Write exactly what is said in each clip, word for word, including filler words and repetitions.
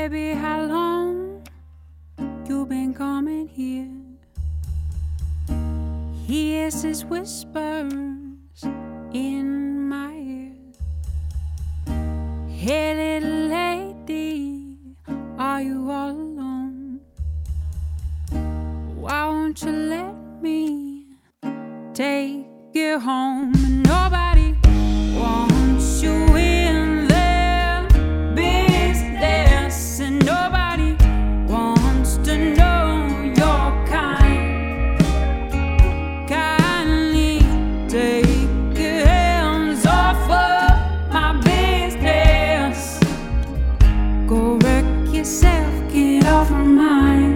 Baby, how long you been coming here? He hears his whispers in my ear. Hey little lady, are you all alone? Why won't you let me take you home? Nobody wants you in their business, and nobody wants to know your kind. Kindly take your hands off of my business. Go wreck yourself, get off my mind.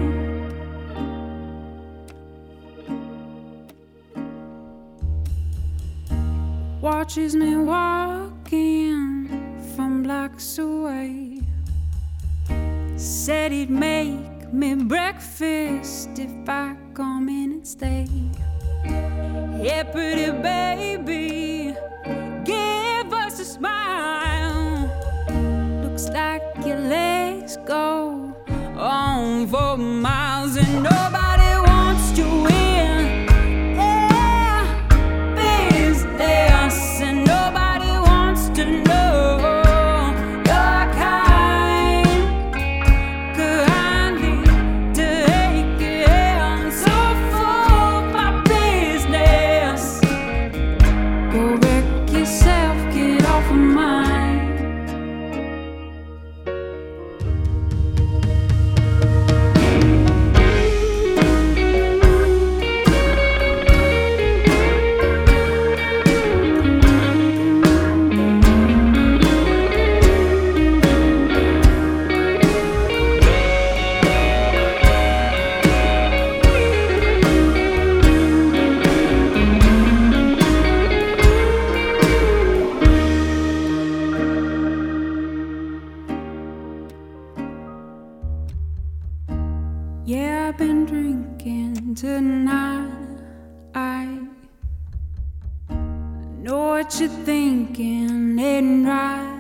Watches me walking from blocks away. Said he'd make me breakfast if I come in and stay. Yeah, pretty baby, give us a smile. Looks like your legs go on for miles, and nobody wants you in. Yeah, I've been drinking tonight. I know what you're thinking, ain't right.